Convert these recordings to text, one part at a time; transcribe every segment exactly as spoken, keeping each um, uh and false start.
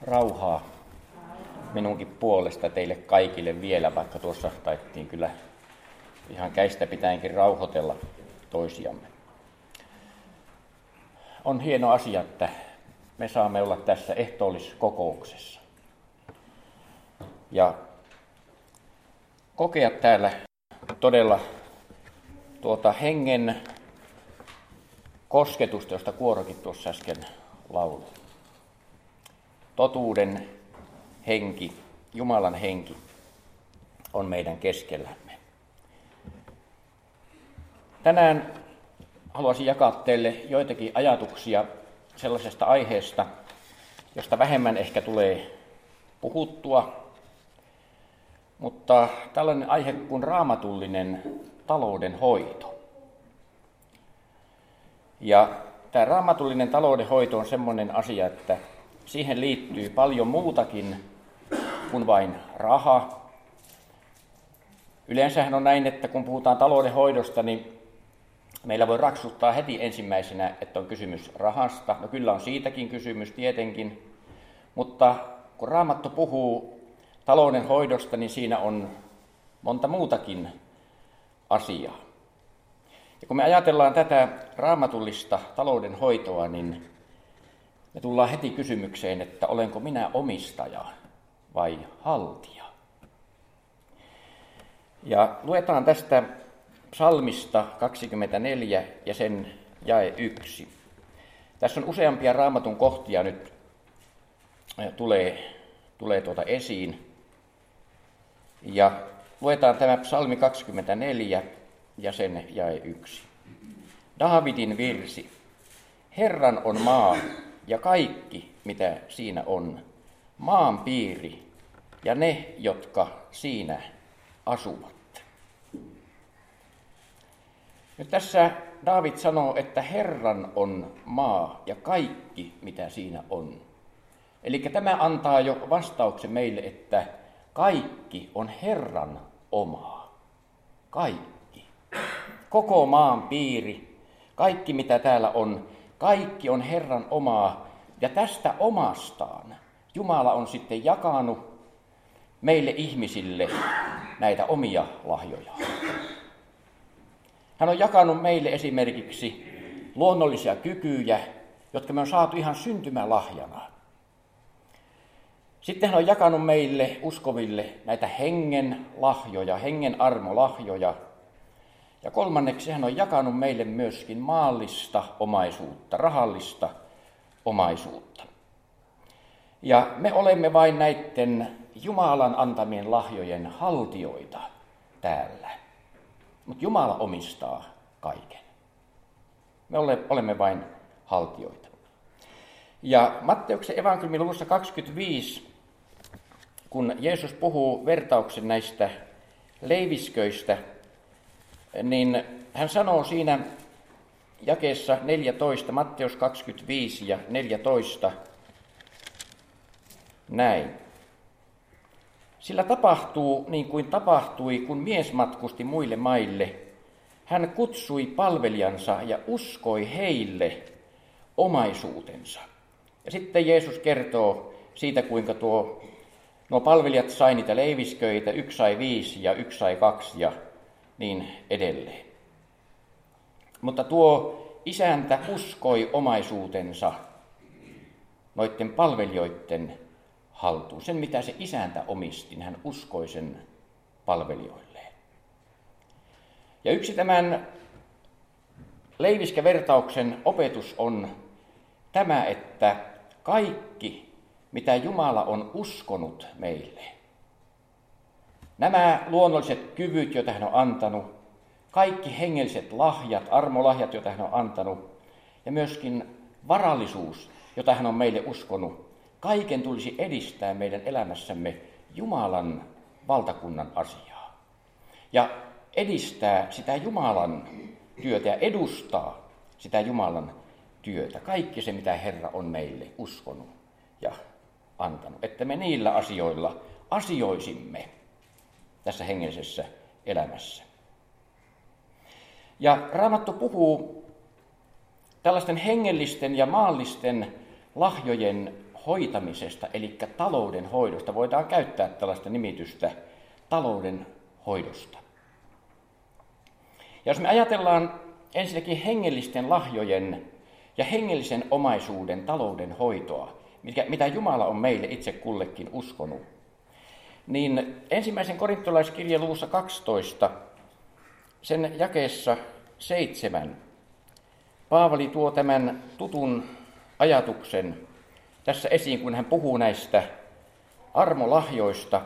Rauhaa minunkin puolesta teille kaikille vielä, vaikka tuossa taittiin kyllä ihan käistä pitäenkin rauhoitella toisiamme. On hieno asia, että me saamme olla tässä ehtoolliskokouksessa ja kokea täällä todella tuota hengen kosketusta, josta Kuorokin tuossa äsken lauloi. Totuuden henki, Jumalan henki on meidän keskellämme. Tänään haluaisin jakaa teille joitakin ajatuksia sellaisesta aiheesta, josta vähemmän ehkä tulee puhuttua, mutta tällainen aihe kuin raamatullinen taloudenhoito. Ja tämä raamatullinen taloudenhoito on semmoinen asia, että siihen liittyy paljon muutakin kuin vain raha. Yleensähän on näin, että kun puhutaan taloudenhoidosta, niin meillä voi raksuttaa heti ensimmäisenä, että on kysymys rahasta. No kyllä on siitäkin kysymys tietenkin, mutta kun Raamattu puhuu taloudenhoidosta, niin siinä on monta muutakin asiaa. Ja kun me ajatellaan tätä raamatullista taloudenhoitoa, niin me tullaan heti kysymykseen, että olenko minä omistaja vai haltija. Ja luetaan tästä psalmista kaksikymmentäneljä ja sen jae yksi. Tässä on useampia raamatun kohtia nyt tulee, tulee tuota esiin. Ja luetaan tämä psalmi kaksikymmentäneljä ja sen jae yksi. Daavidin virsi. Herran on maa ja kaikki, mitä siinä on, maan piiri ja ne, jotka siinä asuvat. Nyt tässä Daavid sanoo, että Herran on maa ja kaikki, mitä siinä on. Eli tämä antaa jo vastauksen meille, että kaikki on Herran omaa. Kaikki. Koko maan piiri, kaikki mitä täällä on, kaikki on Herran omaa. Ja tästä omastaan Jumala on sitten jakanut meille ihmisille näitä omia lahjoja. Hän on jakanut meille esimerkiksi luonnollisia kykyjä, jotka me on saatu ihan syntymälahjana. Sitten hän on jakanut meille uskoville näitä hengen lahjoja, hengen armolahjoja. Ja kolmanneksi hän on jakanut meille myöskin maallista omaisuutta, rahallista omaisuutta. Ja me olemme vain näiden Jumalan antamien lahjojen haltijoita täällä. Mutta Jumala omistaa kaiken. Me olemme vain haltijoita. Ja Matteuksen evankeliumin luvussa kaksikymmentäviisi, kun Jeesus puhuu vertauksen näistä leivisköistä, niin hän sanoo siinä jakeessa neljätoista, Matteus kaksikymmentäviisi ja neljätoista, näin. Sillä tapahtuu niin kuin tapahtui, kun mies matkusti muille maille. Hän kutsui palvelijansa ja uskoi heille omaisuutensa. Ja sitten Jeesus kertoo siitä, kuinka tuo, nuo palvelijat sai niitä leivisköitä, yksi sai viisi ja yksi sai kaksi ja niin edelleen. Mutta tuo isäntä uskoi omaisuutensa noiden palvelijoiden haltuun. Sen, mitä se isäntä omisti, hän uskoi sen palvelijoilleen. Ja yksi tämän leiviskävertauksen opetus on tämä, että kaikki, mitä Jumala on uskonut meille, nämä luonnolliset kyvyt, joita hän on antanut, kaikki hengelliset lahjat, armolahjat, joita hän on antanut, ja myöskin varallisuus, jota hän on meille uskonut, kaiken tulisi edistää meidän elämässämme Jumalan valtakunnan asiaa. Ja edistää sitä Jumalan työtä ja edustaa sitä Jumalan työtä. Kaikki se, mitä Herra on meille uskonut ja antanut. Että me niillä asioilla asioisimme tässä hengellisessä elämässä. Ja Raamattu puhuu tällaisten hengellisten ja maallisten lahjojen hoitamisesta, eli talouden hoidosta. Voidaan käyttää tällaista nimitystä talouden hoidosta. Ja jos me ajatellaan ensinnäkin hengellisten lahjojen ja hengellisen omaisuuden talouden hoitoa, mitä Jumala on meille itse kullekin uskonut, niin ensimmäisen korintolaiskirjan luvussa kaksitoista, sen jakeessa seitsemän, Paavali tuo tämän tutun ajatuksen tässä esiin, kun hän puhuu näistä armolahjoista.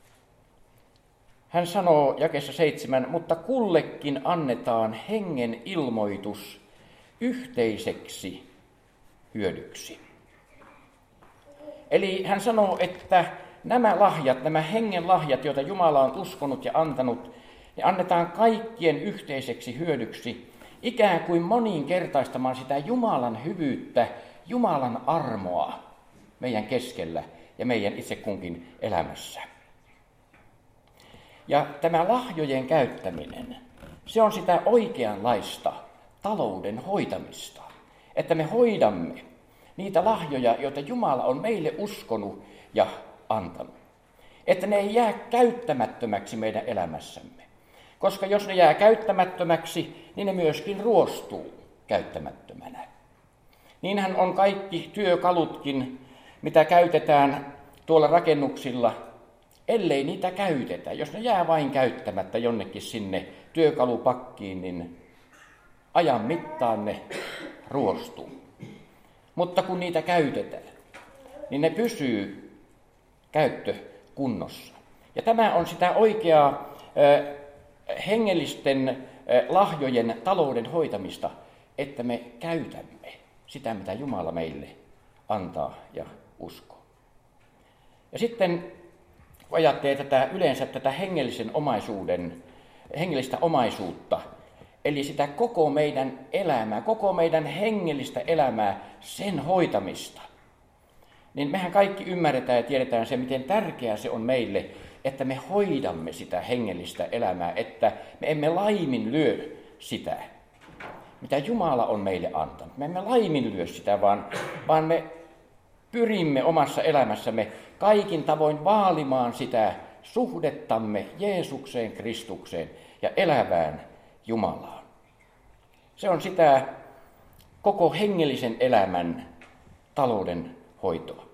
Hän sanoo jakeessa seitsemän, mutta kullekin annetaan hengen ilmoitus yhteiseksi hyödyksi. Eli hän sanoo, että nämä lahjat, nämä hengen lahjat, joita Jumala on uskonut ja antanut, ne annetaan kaikkien yhteiseksi hyödyksi, ikään kuin moninkertaistamaan sitä Jumalan hyvyyttä, Jumalan armoa meidän keskellä ja meidän itse kunkin elämässä. Ja tämä lahjojen käyttäminen, se on sitä oikeanlaista talouden hoitamista, että me hoidamme niitä lahjoja, joita Jumala on meille uskonut ja antanut. Että ne ei jää käyttämättömäksi meidän elämässämme. Koska jos ne jää käyttämättömäksi, niin ne myöskin ruostuu käyttämättömänä. Niinhän on kaikki työkalutkin, mitä käytetään tuolla rakennuksilla, ellei niitä käytetä. Jos ne jää vain käyttämättä jonnekin sinne työkalupakkiin, niin ajan mittaan ne ruostuu. Mutta kun niitä käytetään, niin ne pysyy käyttökunnossa. Ja tämä on sitä oikeaa äh, hengellisten äh, lahjojen talouden hoitamista, että me käytämme sitä, mitä Jumala meille antaa ja uskoo. Ja sitten kun ajattelee tätä, yleensä tätä hengellisen omaisuuden, hengellistä omaisuutta, eli sitä koko meidän elämää, koko meidän hengellistä elämää, sen hoitamista, niin mehän kaikki ymmärretään ja tiedetään se, miten tärkeää se on meille, että me hoidamme sitä hengellistä elämää, että me emme laiminlyö sitä, mitä Jumala on meille antanut. Me emme laiminlyö sitä, vaan, vaan me pyrimme omassa elämässämme kaikin tavoin vaalimaan sitä suhdettamme Jeesukseen, Kristukseen ja elävään Jumalaan. Se on sitä koko hengellisen elämän talouden hoitoa.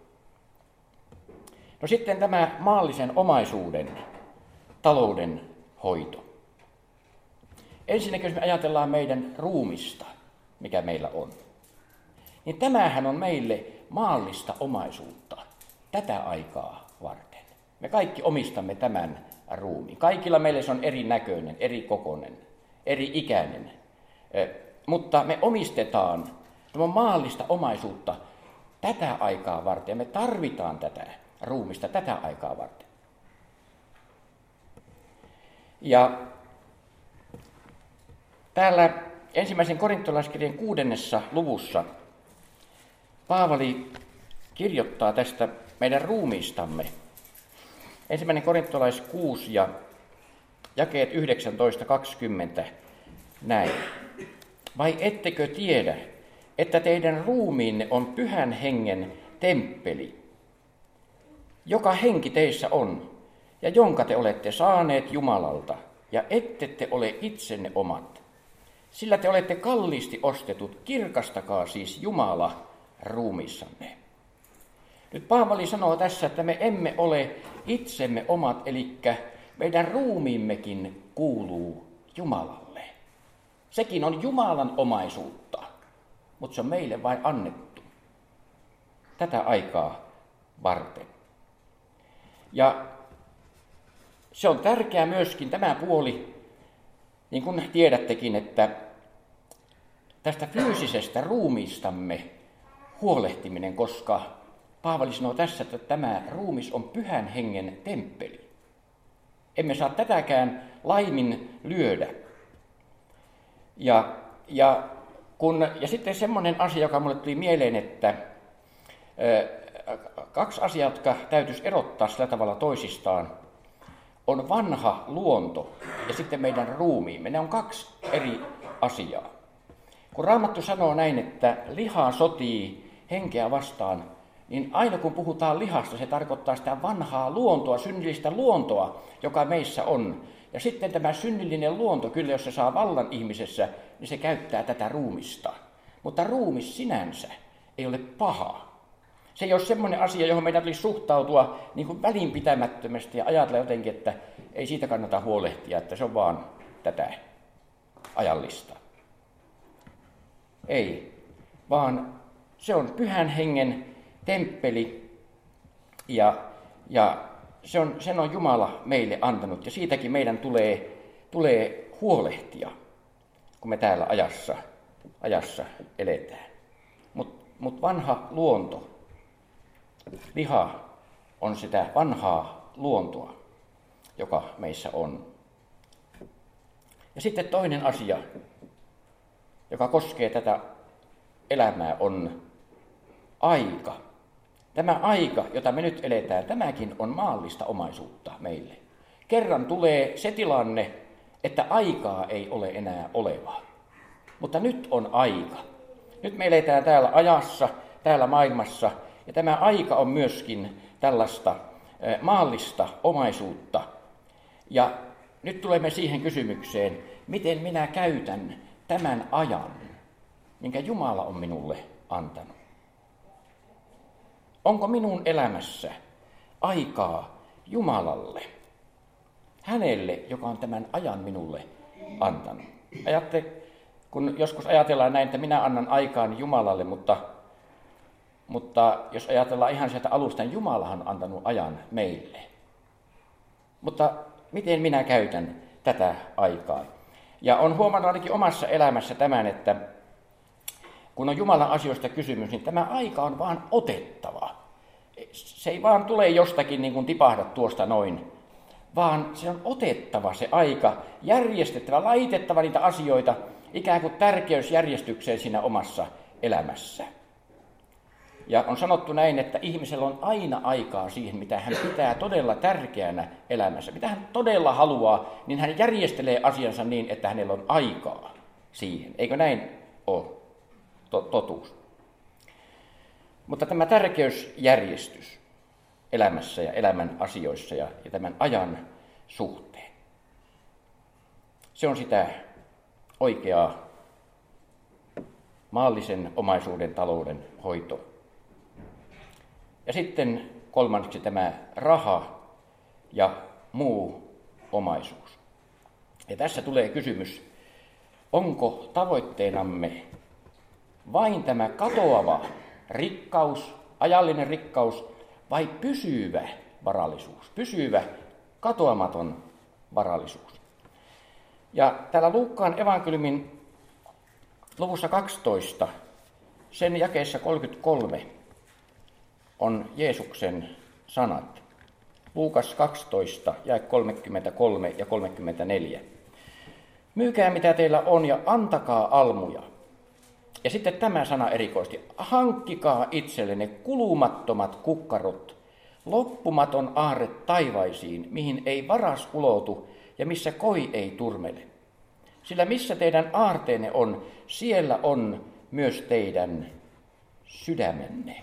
No sitten tämä maallisen omaisuuden talouden hoito. Ensinnäkin jos me ajatellaan meidän ruumista, mikä meillä on, niin tämähän on meille maallista omaisuutta tätä aikaa varten. Me kaikki omistamme tämän ruumiin. Kaikilla meillä se on erinäköinen, eri kokoinen, eri ikäinen. Mutta me omistetaan tämä maallista omaisuutta tätä aikaa varten. Me tarvitaan tätä ruumista tätä aikaa varten. Ja täällä ensimmäisen korintolaiskirjan kuudennessa luvussa Paavali kirjoittaa tästä meidän ruumiistamme. Ensimmäinen korintolais kuusi ja jakeet yhdeksäntoista kaksikymmentä näin. Vai ettekö tiedä, että teidän ruumiinne on pyhän hengen temppeli, joka henki teissä on, ja jonka te olette saaneet Jumalalta, ja ette te ole itsenne omat. Sillä te olette kalliisti ostetut, kirkastakaa siis Jumala ruumiissanne. Nyt Paavali sanoo tässä, että me emme ole itsemme omat, eli meidän ruumiimmekin kuuluu Jumalalle. Sekin on Jumalan omaisuutta, mutta se on meille vain annettu tätä aikaa varten. Ja se on tärkeää myöskin tämä puoli, niin kuin tiedättekin, että tästä fyysisestä ruumiistamme huolehtiminen, koska Paavali sanoo tässä, että tämä ruumis on pyhän hengen temppeli. Emme saa tätäkään laimin lyödä. Ja, ja, kun, ja sitten semmoinen asia, joka minulle tuli mieleen, että ä, kaksi asiaa, jotka täytyisi erottaa sillä tavalla toisistaan, on vanha luonto ja sitten meidän ruumiimme. Ne on kaksi eri asiaa. Kun Raamattu sanoo näin, että liha sotii henkeä vastaan, niin aina kun puhutaan lihasta, se tarkoittaa sitä vanhaa luontoa, synnillistä luontoa, joka meissä on. Ja sitten tämä synnillinen luonto, kyllä jos se saa vallan ihmisessä, niin se käyttää tätä ruumista. Mutta ruumis sinänsä ei ole paha. Se ei ole semmoinen asia, johon meidän tulisi suhtautua niin kuin välinpitämättömästi ja ajatella jotenkin, että ei siitä kannata huolehtia, että se on vaan tätä ajallista. Ei, vaan se on Pyhän Hengen temppeli ja, ja se on, sen on Jumala meille antanut ja siitäkin meidän tulee, tulee huolehtia, kun me täällä ajassa, ajassa eletään. Mutta mut vanha luonto, liha on sitä vanhaa luontoa, joka meissä on. Ja sitten toinen asia, joka koskee tätä elämää, on aika. Tämä aika, jota me nyt eletään, tämäkin on maallista omaisuutta meille. Kerran tulee se tilanne, että aikaa ei ole enää olevaa. Mutta nyt on aika. Nyt me eletään täällä ajassa, täällä maailmassa, ja tämä aika on myöskin tällaista maallista omaisuutta. Ja nyt tulemme siihen kysymykseen, miten minä käytän tämän ajan, minkä Jumala on minulle antanut. Onko minun elämässä aikaa Jumalalle? Hänelle, joka on tämän ajan minulle antanut. Ajatte, kun joskus ajatellaan näin, että minä annan aikaan Jumalalle, mutta, mutta jos ajatellaan ihan sieltä alusta, niin Jumalahan on antanut ajan meille. Mutta miten minä käytän tätä aikaa? Ja on huomannut ainakin omassa elämässä tämän, että kun on Jumalan asioista kysymys, niin tämä aika on vaan otettava. Se ei vaan tule jostakin niin kuin tipahda tuosta noin, vaan se on otettava se aika, järjestettävä, laitettava niitä asioita ikään kuin tärkeysjärjestykseen siinä omassa elämässä. Ja on sanottu näin, että ihmisellä on aina aikaa siihen, mitä hän pitää todella tärkeänä elämässä. Mitä hän todella haluaa, niin hän järjestelee asiansa niin, että hänellä on aikaa siihen. Eikö näin ole totuus? Mutta tämä tärkeysjärjestys elämässä ja elämän asioissa ja, ja tämän ajan suhteen, se on sitä oikeaa maallisen omaisuuden talouden hoitoa. Ja sitten kolmanneksi tämä raha ja muu omaisuus. Ja tässä tulee kysymys, onko tavoitteenamme vain tämä katoava rikkaus, ajallinen rikkaus vai pysyvä varallisuus, pysyvä katoamaton varallisuus. Ja täällä Luukkaan evankeliumin luvussa kaksitoista, sen jakeessa kolmekymmentäkolme, on Jeesuksen sanat. Luukas kaksitoista, jae kolmekymmentäkolme ja kolmekymmentäneljä. Myykää mitä teillä on ja antakaa almuja. Ja sitten tämä sana erikoisesti. Hankkikaa itsellenne kulumattomat kukkarot, loppumaton aarre taivaisiin, mihin ei varas ulotu ja missä koi ei turmele. Sillä missä teidän aarteenne on, siellä on myös teidän sydämenne.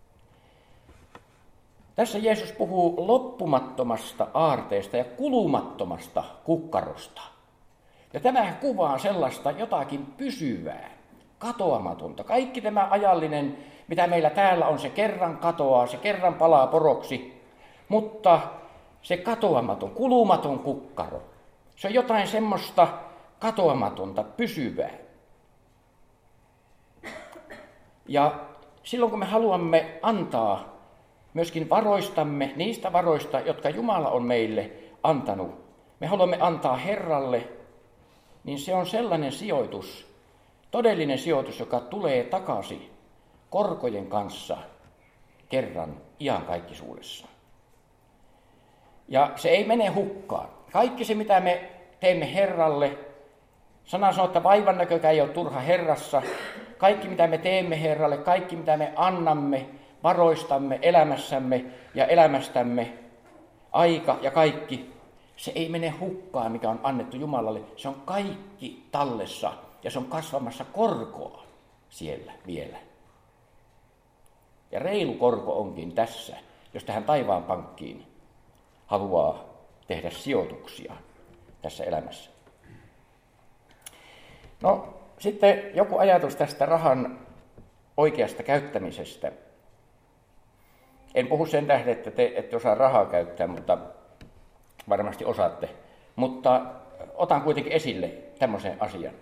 Tässä Jeesus puhuu loppumattomasta aarteesta ja kulumattomasta kukkarosta. Ja tämä kuvaa sellaista jotakin pysyvää, katoamatonta. Kaikki tämä ajallinen, mitä meillä täällä on, se kerran katoaa, se kerran palaa poroksi, mutta se katoamaton, kulumaton kukkaro, se on jotain semmoista katoamatonta, pysyvää. Ja silloin kun me haluamme antaa myöskin varoistamme, niistä varoista, jotka Jumala on meille antanut, me haluamme antaa Herralle, niin se on sellainen sijoitus, todellinen sijoitus, joka tulee takaisin korkojen kanssa kerran iankaikkisuudessa. Ja se ei mene hukkaan. Kaikki se, mitä me teemme Herralle, sana sanoo, että vaivan näkökään ei ole turha Herrassa. Kaikki, mitä me teemme Herralle, kaikki, mitä me annamme, varoistamme, elämässämme ja elämästämme, aika ja kaikki, se ei mene hukkaan, mikä on annettu Jumalalle. Se on kaikki tallessa ja se on kasvamassa korkoa siellä vielä. Ja reilu korko onkin tässä, jos tähän taivaan pankkiin haluaa tehdä sijoituksia tässä elämässä. No sitten joku ajatus tästä rahan oikeasta käyttämisestä. En puhu sen tähden, että te ette osaa rahaa käyttää, mutta varmasti osaatte. Mutta otan kuitenkin esille tämmöisen asian.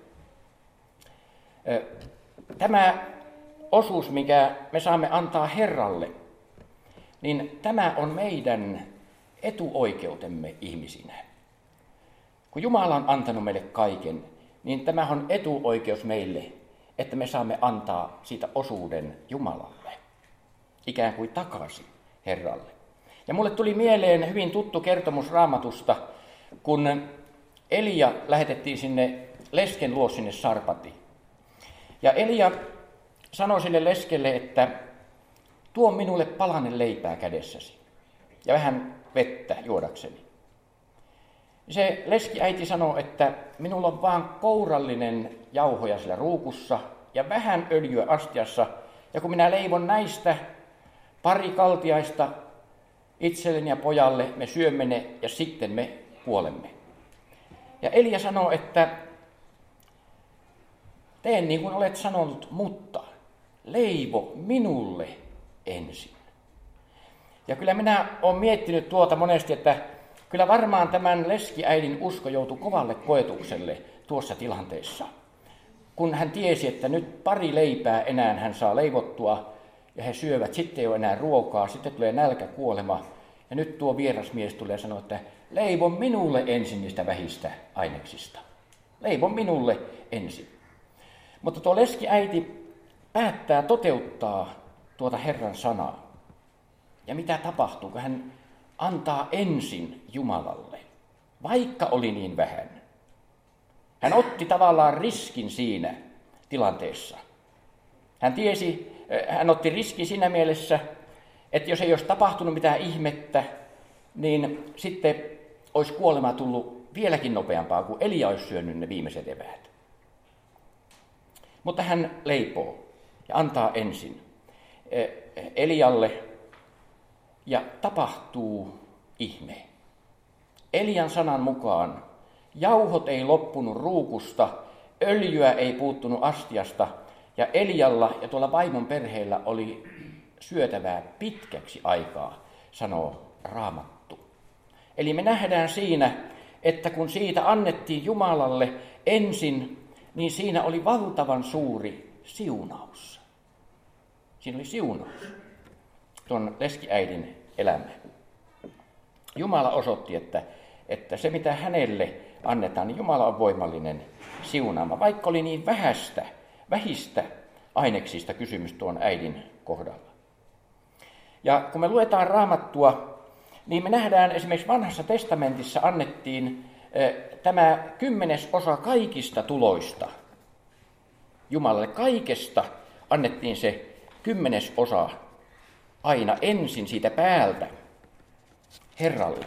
Tämä osuus, mikä me saamme antaa Herralle, niin tämä on meidän etuoikeutemme ihmisinä. Kun Jumala on antanut meille kaiken, niin tämä on etuoikeus meille, että me saamme antaa siitä osuuden Jumalalle, ikään kuin takaisin Herralle. Ja mulle tuli mieleen hyvin tuttu kertomus Raamatusta, kun Elia lähetettiin sinne lesken luo sinne Sarpatiin. Ja Elia sanoi sille leskelle, että tuo minulle palanen leipää kädessäsi ja vähän vettä juodakseni. Se leskiäiti sanoi, että minulla on vaan kourallinen jauhoja siellä ruukussa ja vähän öljyä astiassa. Ja kun minä leivon näistä pari kaltiaista itselleni ja pojalle, me syömme ne ja sitten me kuolemme. Ja Elia sanoi, että teen niin kuin olet sanonut, mutta leivo minulle ensin. Ja kyllä minä olen miettinyt tuota monesti, että kyllä varmaan tämän leskiäidin usko joutui kovalle koetukselle tuossa tilanteessa. Kun hän tiesi, että nyt pari leipää enää hän saa leivottua ja he syövät, sitten ei ole enää ruokaa, sitten tulee nälkäkuolema. Ja nyt tuo vierasmies tulee ja sanoo, että leivo minulle ensin niistä vähistä aineksista. Leivo minulle ensin. Mutta tuo leskiäiti päättää toteuttaa tuota Herran sanaa. Ja mitä tapahtuu, kun hän antaa ensin Jumalalle, vaikka oli niin vähän. Hän otti tavallaan riskin siinä tilanteessa. Hän tiesi, hän otti riskin siinä mielessä, että jos ei olisi tapahtunut mitään ihmettä, niin sitten olisi kuolema tullut vieläkin nopeampaa, kuin Elia olisi syönyt ne viimeiset eväät. Mutta hän leipoo ja antaa ensin Elialle ja tapahtuu ihme. Elian sanan mukaan jauhot ei loppunut ruukusta, öljyä ei puuttunut astiasta ja Elialla ja tuolla vaimon perheellä oli syötävää pitkäksi aikaa, sanoo Raamattu. Eli me nähdään siinä, että kun siitä annettiin Jumalalle ensin, niin siinä oli valtavan suuri siunaus. Siinä oli siunaus tuon leskiäidin elämä. Jumala osoitti, että, että se mitä hänelle annetaan, niin Jumala on voimallinen siunaama. Vaikka oli niin vähästä, vähistä aineksista kysymys tuon äidin kohdalla. Ja kun me luetaan Raamattua, niin me nähdään esimerkiksi Vanhassa testamentissa annettiin eh, tämä kymmenes osa kaikista tuloista. Jumalalle kaikesta annettiin se kymmenes osa aina ensin siitä päältä Herralle.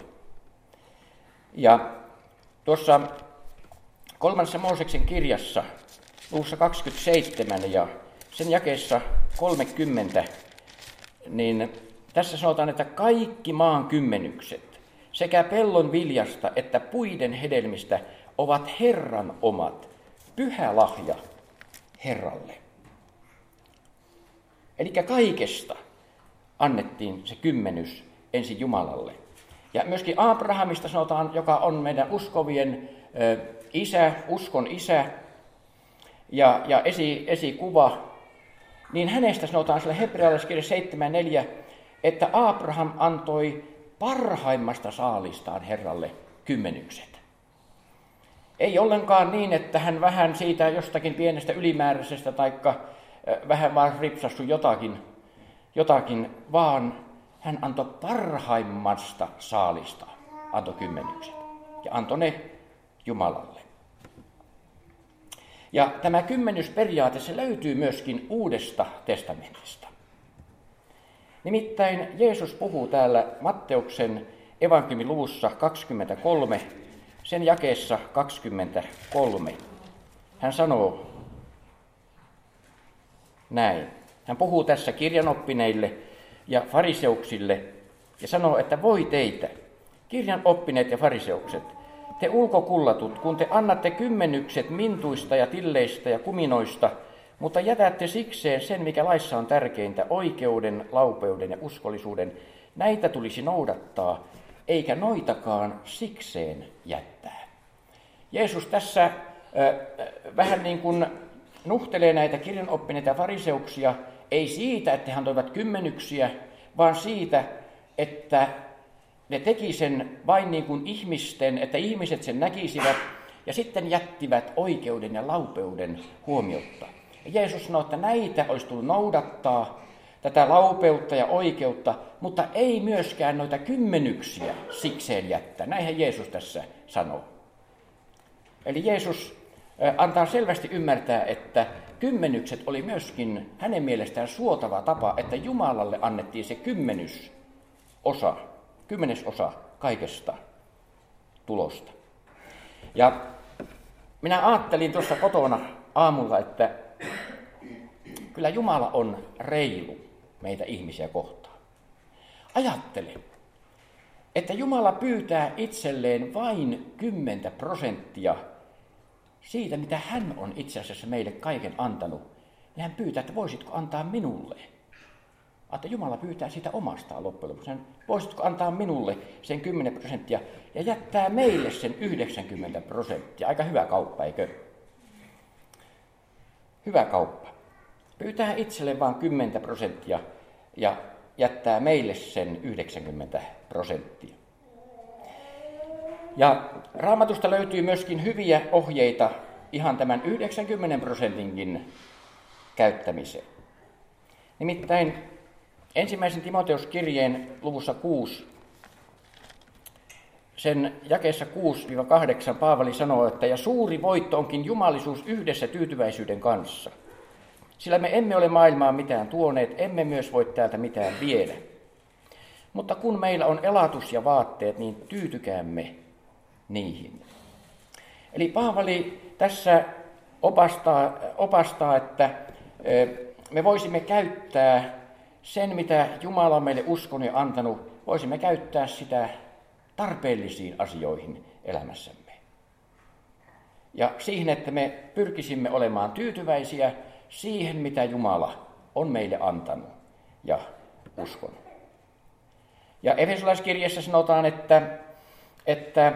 Ja tuossa kolmannessa Mooseksen kirjassa, luvussa kaksikymmentäseitsemän ja sen jakeessa kolmekymmentä, niin tässä sanotaan, että kaikki maan kymmenykset sekä pellon viljasta että puiden hedelmistä ovat Herran omat, pyhä lahja Herralle. Eli kaikesta annettiin se kymmenys ensin Jumalalle. Ja myöskin Abrahamista sanotaan, joka on meidän uskovien ö, isä, uskon isä ja, ja esi, esikuva, niin hänestä sanotaan sillä hebrealaiskirjassa seitsemän neljä, että Abraham antoi parhaimmasta saalistaan Herralle kymmenykset. Ei ollenkaan niin, että hän vähän siitä jostakin pienestä ylimääräisestä taikka vähän vaan ripsassu jotakin, jotakin, vaan hän antoi parhaimmasta saalista, antoi kymmenykset ja antoi ne Jumalalle. Ja tämä kymmenysperiaate se löytyy myöskin Uudesta testamentista. Nimittäin Jeesus puhuu täällä Matteuksen evankeliumiluvussa kaksikymmentäkolme, sen jakeessa kaksikymmentäkolme. Hän sanoo näin. Hän puhuu tässä kirjanoppineille ja fariseuksille ja sanoo, että voi teitä, kirjanoppineet ja fariseukset, te ulkokullatut, kun te annatte kymmenykset mintuista ja tilleistä ja kuminoista, mutta jätätte sikseen sen, mikä laissa on tärkeintä, oikeuden, laupeuden ja uskollisuuden. Näitä tulisi noudattaa, eikä noitakaan sikseen jättää. Jeesus tässä äh, vähän niin kuin nuhtelee näitä kirjanoppineita ja fariseuksia, ei siitä, että hän toivat kymmenyksiä, vaan siitä, että ne teki sen vain niin kuin ihmisten, että ihmiset sen näkisivät ja sitten jättivät oikeuden ja laupeuden huomiotta. Ja Jeesus sanoi, että näitä olisi tullut noudattaa, tätä laupeutta ja oikeutta, mutta ei myöskään noita kymmenyksiä sikseen jättää. Näinhän Jeesus tässä sanoo. Eli Jeesus antaa selvästi ymmärtää, että kymmenykset oli myöskin hänen mielestään suotava tapa, että Jumalalle annettiin se kymmenys osa, kymmenesosa kaikesta tulosta. Ja minä ajattelin tuossa kotona aamulla, että kyllä Jumala on reilu meitä ihmisiä kohtaan. Ajattele, että Jumala pyytää itselleen vain kymmentä prosenttia siitä, mitä hän on itse asiassa meille kaiken antanut. Ja hän pyytää, että voisitko antaa minulle. Että Jumala pyytää sitä omastaan loppujen lopuksi. Voisitko antaa minulle sen kymmenen prosenttia ja jättää meille sen yhdeksänkymmentä prosenttia. Aika hyvä kauppa, eikö? Hyvä kauppa. Pyytää itselle vain kymmenen prosenttia ja jättää meille sen yhdeksänkymmentä prosenttia. Ja Raamatusta löytyy myöskin hyviä ohjeita ihan tämän yhdeksänkymmentä prosentinkin käyttämiseen. Nimittäin ensimmäisen Timoteuskirjeen luvussa kuusi, sen jakeessa kuusi kahdeksan Paavali sanoo, että ja suuri voitto onkin jumalisuus yhdessä tyytyväisyyden kanssa. Sillä me emme ole maailmaan mitään tuoneet, emme myös voi täältä mitään viedä. Mutta kun meillä on elatus ja vaatteet, niin tyytykäämme niihin. Eli Paavali tässä opastaa, opastaa, että me voisimme käyttää sen, mitä Jumala on meille uskonut ja antanut, voisimme käyttää sitä tarpeellisiin asioihin elämässämme. Ja siihen, että me pyrkisimme olemaan tyytyväisiä siihen, mitä Jumala on meille antanut ja uskonut. Ja Efesolaiskirjassa sanotaan, että, että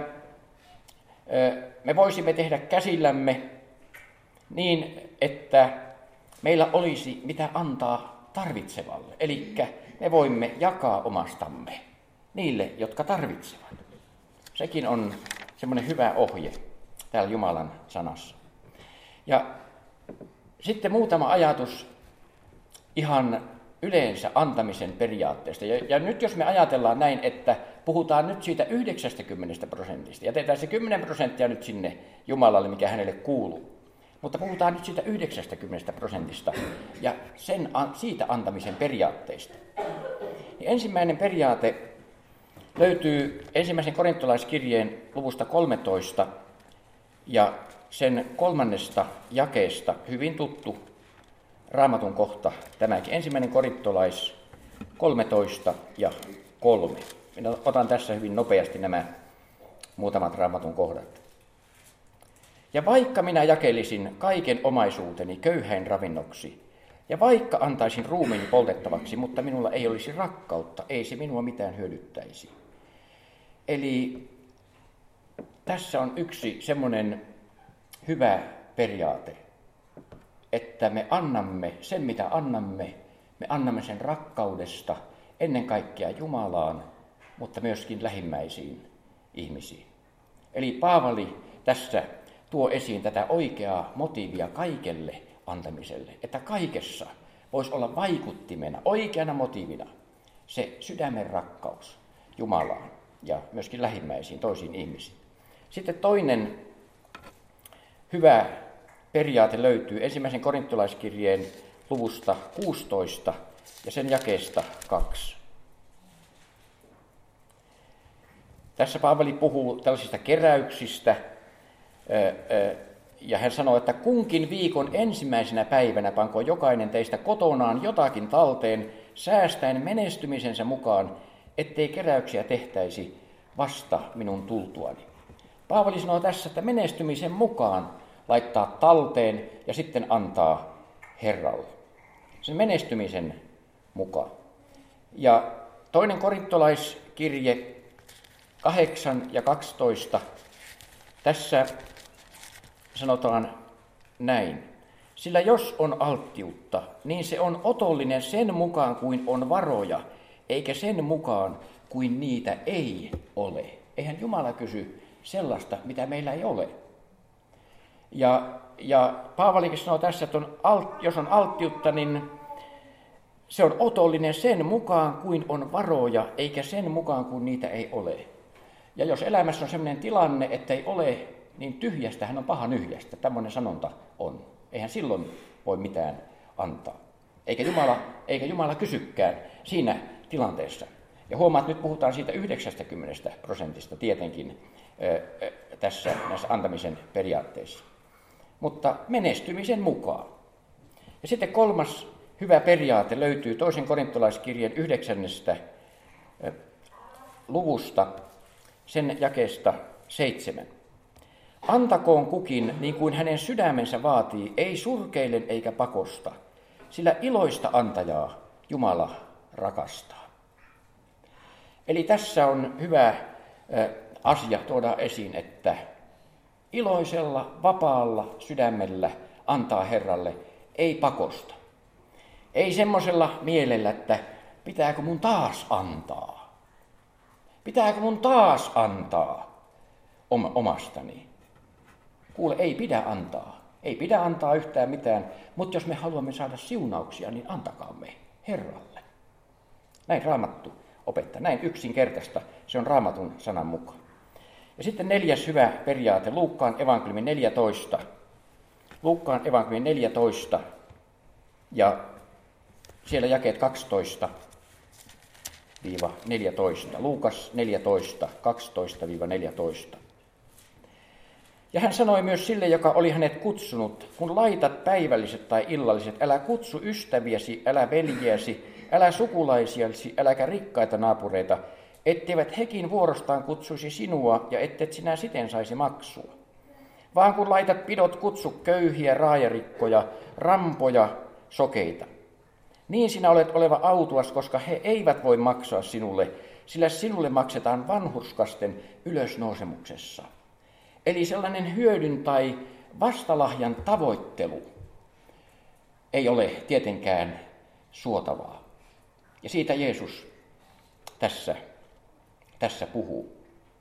me voisimme tehdä käsillämme niin, että meillä olisi mitä antaa tarvitsevalle. Eli me voimme jakaa omastamme niille, jotka tarvitsevat. Sekin on semmoinen hyvä ohje täällä Jumalan sanassa. Ja sitten muutama ajatus ihan yleensä antamisen periaatteesta. Ja, ja nyt jos me ajatellaan näin, että puhutaan nyt siitä yhdeksänkymmentä prosentista, jätetään se kymmenen prosenttia nyt sinne Jumalalle, mikä hänelle kuuluu. Mutta puhutaan nyt siitä yhdeksänkymmentä prosentista ja sen, siitä antamisen periaatteista. Niin ensimmäinen periaate löytyy ensimmäisen korintolaiskirjeen luvusta kolmetoista ja sen kolmannesta jakeesta, hyvin tuttu Raamatun kohta tämäkin. Ensimmäinen korintolais kolmetoista ja kolme. Minä otan tässä hyvin nopeasti nämä muutamat Raamatun kohdat. Ja vaikka minä jakelisin kaiken omaisuuteni köyhäin ravinnoksi, ja vaikka antaisin ruumiini poltettavaksi, mutta minulla ei olisi rakkautta, ei se minua mitään hyödyttäisi. Eli tässä on yksi semmoinen hyvä periaate, että me annamme sen, mitä annamme, me annamme sen rakkaudesta ennen kaikkea Jumalaan, mutta myöskin lähimmäisiin ihmisiin. Eli Paavali tässä tuo esiin tätä oikeaa motiivia kaikelle antamiselle, että kaikessa voisi olla vaikuttimena, oikeana motiivina se sydämen rakkaus Jumalaan ja myöskin lähimmäisiin, toisiin ihmisiin. Sitten toinen hyvä periaate löytyy ensimmäisen korintolaiskirjeen luvusta kuusitoista ja sen jakeesta kaksi. Tässä Paavali puhuu tällaisista keräyksistä, ja hän sanoo, että kunkin viikon ensimmäisenä päivänä panko jokainen teistä kotonaan jotakin talteen, säästäen menestymisensä mukaan, ettei keräyksiä tehtäisi vasta minun tultuani. Paavali sanoo tässä, että menestymisen mukaan laittaa talteen ja sitten antaa Herralle. Sen menestymisen mukaan. Ja toinen korintolaiskirje kahdeksan ja kaksitoista. Tässä sanotaan näin. Sillä jos on alttiutta, niin se on otollinen sen mukaan kuin on varoja, eikä sen mukaan kuin niitä ei ole. Eihän Jumala kysy sellaista, mitä meillä ei ole. Ja, ja Paavalikin sanoo tässä, että on alt, jos on alttiutta, niin se on otollinen sen mukaan kuin on varoja, eikä sen mukaan kuin niitä ei ole. Ja jos elämässä on sellainen tilanne, että ei ole, niin tyhjästä hän on paha nyhjästä. Tämmöinen sanonta on. Eihän silloin voi mitään antaa. Eikä Jumala, eikä Jumala kysykään siinä tilanteessa. Ja huomaat, että nyt puhutaan siitä yhdeksänkymmentä prosentista tietenkin ää, tässä näissä antamisen periaatteissa. Mutta menestymisen mukaan. Ja sitten kolmas hyvä periaate löytyy toisen korintolaiskirjeen yhdeksännestä luvusta, sen jakeesta seitsemän. Antakoon kukin niin kuin hänen sydämensä vaatii, ei surkeillen eikä pakosta, sillä iloista antajaa Jumala rakastaa. Eli tässä on hyvä asia tuoda esiin, että iloisella, vapaalla sydämellä antaa Herralle, ei pakosta. Ei semmoisella mielellä, että pitääkö mun taas antaa. Pitääkö mun taas antaa omastani. Kuule, ei pidä antaa. Ei pidä antaa yhtään mitään, mutta jos me haluamme saada siunauksia, niin antakaamme Herralle. Näin Raamattu opettaa, näin yksinkertaista, se on Raamatun sanan mukaan. Ja sitten neljäs hyvä periaate, Luukkaan evankeliumi neljätoista. Luukkaan evankeliumi neljätoista ja siellä jakeet kaksitoista neljätoista. Luukas neljätoista, kaksitoista neljätoista. Ja hän sanoi myös sille, joka oli hänet kutsunut, kun laitat päivälliset tai illalliset, älä kutsu ystäviäsi, älä veljiäsi, älä sukulaisiasi, äläkä rikkaita naapureita, etteivät hekin vuorostaan kutsuisi sinua ja ettet sinä siten saisi maksua. Vaan kun laitat pidot, kutsu köyhiä, raajarikkoja, rampoja, sokeita. Niin sinä olet oleva autuas, koska he eivät voi maksaa sinulle, sillä sinulle maksetaan vanhurskasten ylösnousemuksessa. Eli sellainen hyödyn tai vastalahjan tavoittelu ei ole tietenkään suotavaa. Ja siitä Jeesus tässä, tässä puhuu.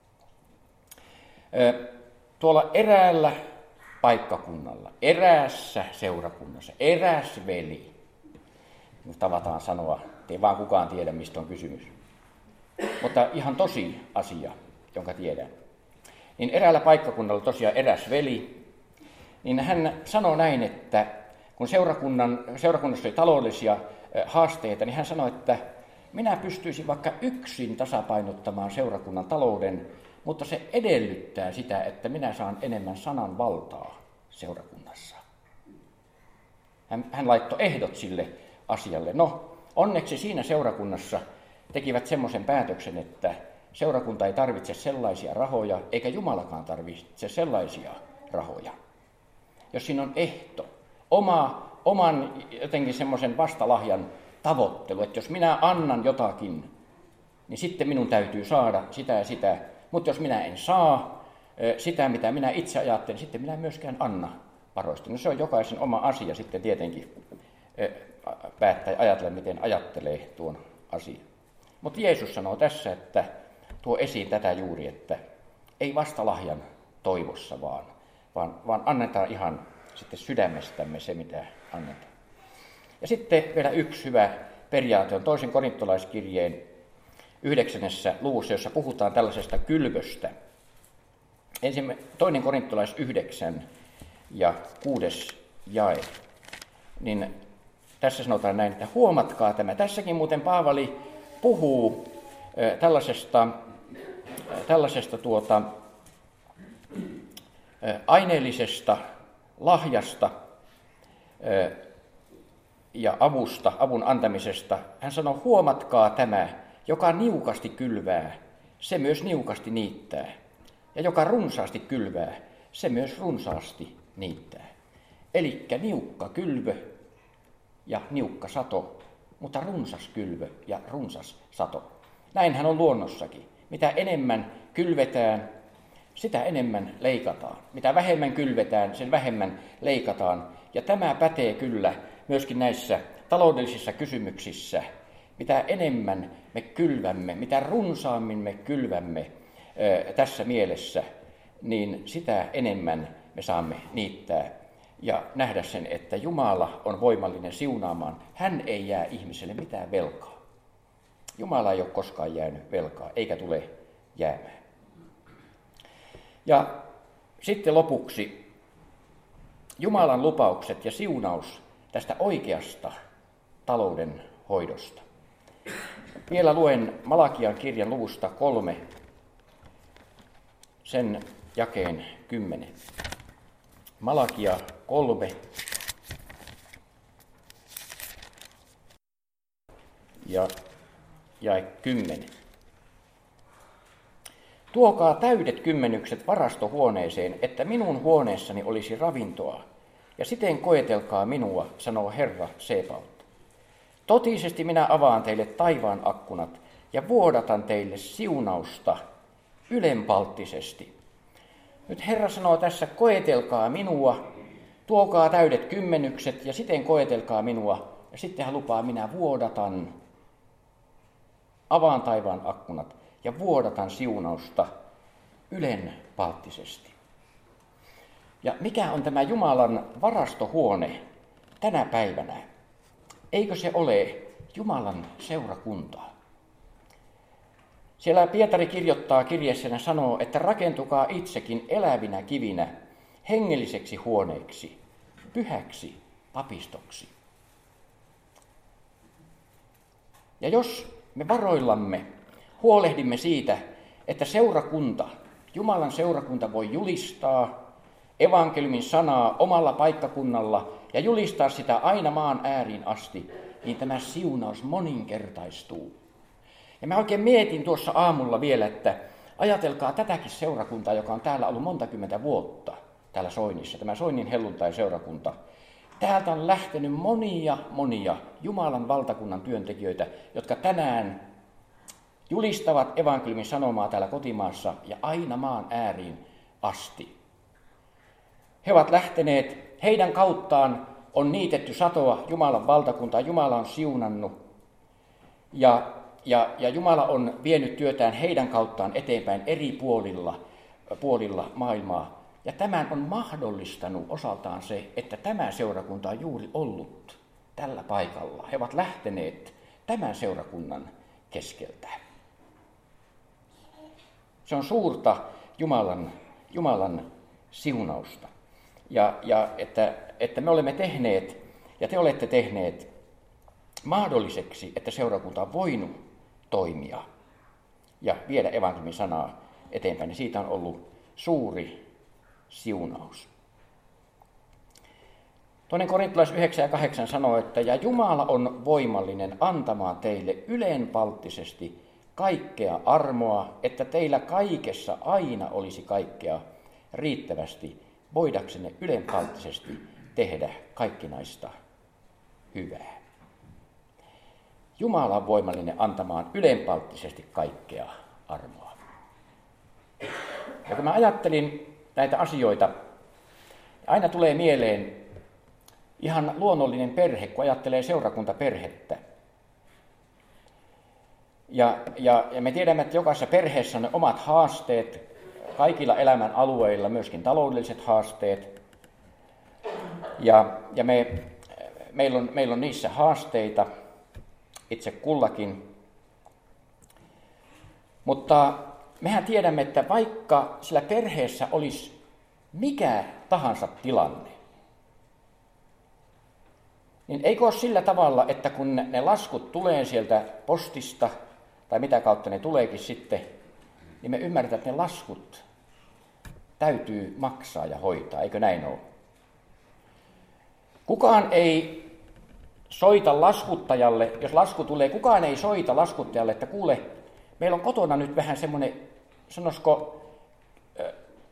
Tuolla eräällä paikkakunnalla, eräässä seurakunnassa, eräs veli, tavataan sanoa, ei vaan kukaan tiedä, mistä on kysymys. Mutta ihan tosi asia, jonka tiedän. Niin eräällä paikkakunnalla tosiaan eräs veli, niin hän sanoi näin, että kun seurakunnan, seurakunnassa oli taloudellisia haasteita, niin hän sanoi, että minä pystyisin vaikka yksin tasapainottamaan seurakunnan talouden, mutta se edellyttää sitä, että minä saan enemmän sanan valtaa seurakunnassa. Hän, hän laittoi ehdot sille asialle. No, onneksi siinä seurakunnassa tekivät semmoisen päätöksen, että seurakunta ei tarvitse sellaisia rahoja, eikä Jumalakaan tarvitse sellaisia rahoja. Jos siinä on ehto, oma, oman jotenkin semmoisen vastalahjan tavoittelu, että jos minä annan jotakin, niin sitten minun täytyy saada sitä ja sitä. Mutta jos minä en saa sitä, mitä minä itse ajattelen, sitten minä en myöskään anna varoista. No se on jokaisen oma asia sitten tietenkin päättää ja ajatella, miten ajattelee tuon asian. Mutta Jeesus sanoo tässä, että tuo esiin tätä juuri, että ei vastalahjan toivossa vaan, vaan, vaan annetaan ihan sitten sydämestämme se, mitä annetaan. Ja sitten vielä yksi hyvä periaate on toisen korintolaiskirjeen yhdeksännessä luvussa, jossa puhutaan tällaisesta kylvöstä. Ensimmä, toinen korintolais yhdeksän ja kuudes jae. Niin tässä sanotaan näin, että huomatkaa tämä. Tässäkin muuten Paavali puhuu äh, tällaisesta, äh, tällaisesta tuota, äh, aineellisesta lahjasta ja avusta, avun antamisesta. Hän sanoi, huomatkaa tämä, joka niukasti kylvää, se myös niukasti niittää. Ja joka runsaasti kylvää, se myös runsaasti niittää. Elikkä niukka kylvö ja niukka sato, mutta runsas kylvö ja runsas sato. Näinhän on luonnossakin. Mitä enemmän kylvetään, sitä enemmän leikataan. Mitä vähemmän kylvetään, sen vähemmän leikataan. Ja tämä pätee kyllä myöskin näissä taloudellisissa kysymyksissä. Mitä enemmän me kylvämme, mitä runsaammin me kylvämme ää, tässä mielessä, niin sitä enemmän me saamme niittää ja nähdä sen, että Jumala on voimallinen siunaamaan. Hän ei jää ihmiselle mitään velkaa. Jumala ei ole koskaan jäänyt velkaa, eikä tule jäämään. Ja sitten lopuksi Jumalan lupaukset ja siunaus tästä oikeasta talouden hoidosta. Vielä luen Malakian kirjan luvusta kolme, sen jakeen kymmenen. Malakia kolme ja jae kymmenen. Tuokaa täydet kymmenykset varastohuoneeseen, että minun huoneessani olisi ravintoa, ja siten koetelkaa minua, sanoo Herra Sebaot. Totisesti minä avaan teille taivaan akkunat ja vuodatan teille siunausta ylenpalttisesti. Nyt Herra sanoo tässä, koetelkaa minua, tuokaa täydet kymmenykset ja siten koetelkaa minua. Ja sitten hän lupaa, minä vuodatan, avaan taivaan akkunat ja vuodatan siunausta ylenpalttisesti. Ja mikä on tämä Jumalan varastohuone tänä päivänä? Eikö se ole Jumalan seurakuntaa? Siellä Pietari kirjoittaa kirjeessä ja sanoo, että rakentukaa itsekin elävinä kivinä hengelliseksi huoneeksi, pyhäksi papistoksi. Ja jos me varoillamme huolehdimme siitä, että seurakunta, Jumalan seurakunta voi julistaa evankeliumin sanaa omalla paikkakunnalla ja julistaa sitä aina maan ääriin asti, niin tämä siunaus moninkertaistuu. Ja mä oikein mietin tuossa aamulla vielä, että ajatelkaa tätäkin seurakuntaa, joka on täällä ollut monta kymmentä vuotta täällä Soinissa, tämä Soinnin helluntai-seurakunta. Täältä on lähtenyt monia, monia Jumalan valtakunnan työntekijöitä, jotka tänään julistavat evankeliumin sanomaa täällä kotimaassa ja aina maan ääriin asti. He ovat lähteneet, heidän kauttaan on niitetty satoa Jumalan valtakuntaa, Jumala on siunannut ja, ja, ja Jumala on vienyt työtään heidän kauttaan eteenpäin eri puolilla, puolilla maailmaa. Ja tämän on mahdollistanut osaltaan se, että tämä seurakunta on juuri ollut tällä paikalla. He ovat lähteneet tämän seurakunnan keskeltä. Se on suurta Jumalan, Jumalan siunausta. Ja, ja että, että me olemme tehneet, ja te olette tehneet mahdolliseksi, että seurakunta on voinut toimia ja viedä evankeliumin sanaa eteenpäin. Ja siitä on ollut suuri siunaus. Toinen korintolais yhdeksän ja kahdeksan sanoo, että ja Jumala on voimallinen antamaan teille ylenpalttisesti kaikkea armoa, että teillä kaikessa aina olisi kaikkea riittävästi, voidaksenne ylenpalttisesti tehdä kaikkinaista hyvää. Jumala on voimallinen antamaan ylenpalttisesti kaikkea armoa. Ja kun mä ajattelin näitä asioita, aina tulee mieleen ihan luonnollinen perhe, kun ajattelee seurakuntaperhettä. Ja, ja, ja me tiedämme, että jokaisessa perheessä on ne omat haasteet, kaikilla elämän alueilla myöskin taloudelliset haasteet. Ja, ja me, meillä, on, meillä on niissä haasteita itse kullakin. Mutta mehän tiedämme, että vaikka sillä perheessä olisi mikä tahansa tilanne, niin eikö ole sillä tavalla, että kun ne laskut tulee sieltä postista, tai mitä kautta ne tuleekin sitten, niin me ymmärretään, että ne laskut täytyy maksaa ja hoitaa, eikö näin ole? Kukaan ei soita laskuttajalle, jos lasku tulee, kukaan ei soita laskuttajalle, että kuule, meillä on kotona nyt vähän semmoinen, sanoisiko, äh,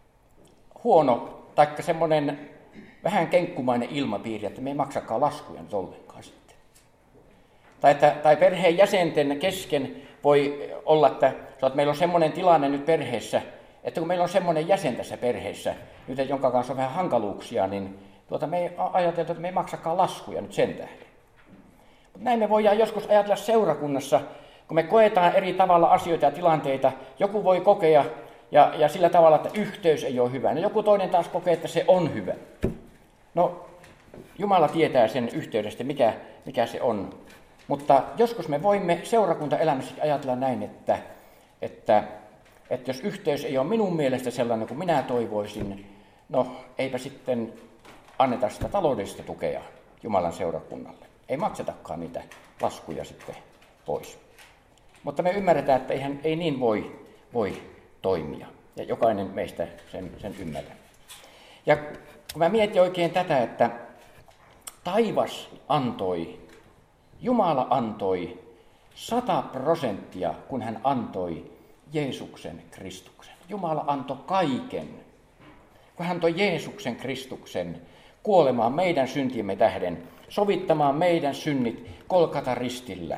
huono, taikka semmoinen vähän kenkkumainen ilmapiiri, että me ei maksakaan laskuja nyt ollenkaan sitten. Tai, että, tai perheen jäsenten kesken voi olla, että, että meillä on semmoinen tilanne nyt perheessä, että kun meillä on semmoinen jäsen tässä perheessä, nyt, jonka kanssa on vähän hankaluuksia, niin tuota, me ei ajatella, että me ei maksakaan laskuja nyt sen tähden. Mutta näin me voidaan joskus ajatella seurakunnassa, kun me koetaan eri tavalla asioita ja tilanteita. Joku voi kokea ja, ja sillä tavalla, että yhteys ei ole hyvä. No joku toinen taas kokee, että se on hyvä. No, Jumala tietää sen yhteydestä, mikä, mikä se on. Mutta joskus me voimme seurakuntaelämässä ajatella näin, että, että, että jos yhteys ei ole minun mielestä sellainen kuin minä toivoisin, no eipä sitten anneta sitä taloudellista tukea Jumalan seurakunnalle. Ei maksetakaan niitä laskuja sitten pois. Mutta me ymmärretään, että eihän, ei niin voi, voi toimia. Ja jokainen meistä sen, sen ymmärtää. Ja kun mä mietin oikein tätä, että taivas antoi, Jumala antoi sata prosenttia, kun hän antoi Jeesuksen Kristuksen. Jumala antoi kaiken. Kun hän antoi Jeesuksen Kristuksen kuolemaan meidän syntiemme tähden, sovittamaan meidän synnit Golgatan ristillä.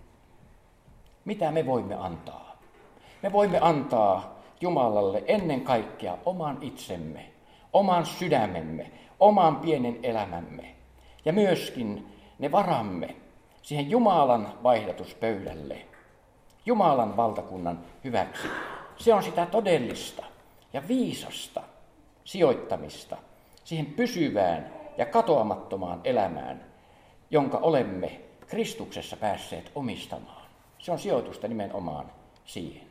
Mitä me voimme antaa? Me voimme antaa Jumalalle ennen kaikkea oman itsemme, oman sydämemme, oman pienen elämämme ja myöskin ne varamme siihen Jumalan vaihdatuspöydälle, Jumalan valtakunnan hyväksi. Se on sitä todellista ja viisasta sijoittamista siihen pysyvään ja katoamattomaan elämään, jonka olemme Kristuksessa päässeet omistamaan. Se on sijoitusta nimenomaan siihen.